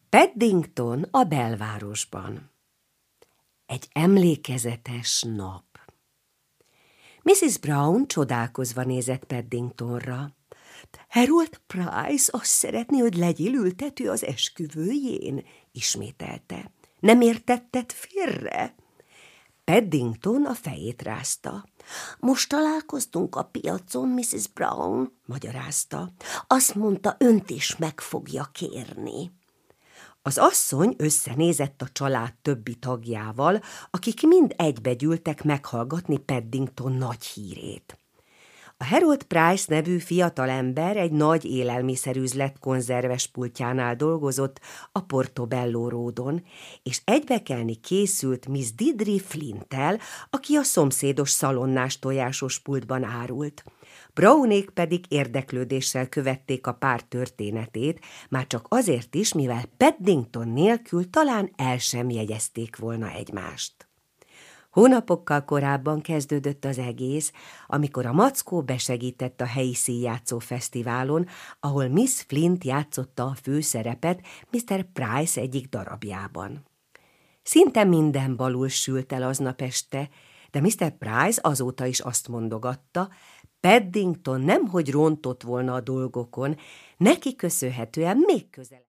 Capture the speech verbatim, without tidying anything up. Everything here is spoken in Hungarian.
Paddington a belvárosban. Egy emlékezetes nap. missziz Brown csodálkozva nézett Paddingtonra. Harold Price azt szeretné, hogy legyél ültető az esküvőjén, ismételte. Nem értetted félre? Paddington a fejét rázta. Most találkoztunk a piacon, missziz Brown, magyarázta. Azt mondta, önt is meg fogja kérni. Az asszony összenézett a család többi tagjával, akik mind egybegyűltek meghallgatni Paddington nagy hírét. A Harold Price nevű fiatalember egy nagy élelmiszerüzlet konzerves pultjánál dolgozott a Portobello Roadon, és egybekelni készült Miss Deirdre Flinttel, aki a szomszédos szalonnás tojásos pultban árult. Brownék pedig érdeklődéssel követték a pár történetét, már csak azért is, mivel Paddington nélkül talán el sem jegyezték volna egymást. Hónapokkal korábban kezdődött az egész, amikor a mackó besegített a helyi színjátszó fesztiválon, ahol Miss Flint játszotta a főszerepet miszter Price egyik darabjában. Szinte minden balul sült el aznap este, de miszter Price azóta is azt mondogatta, Paddington nemhogy rontott volna a dolgokon, neki köszönhetően még közelebb.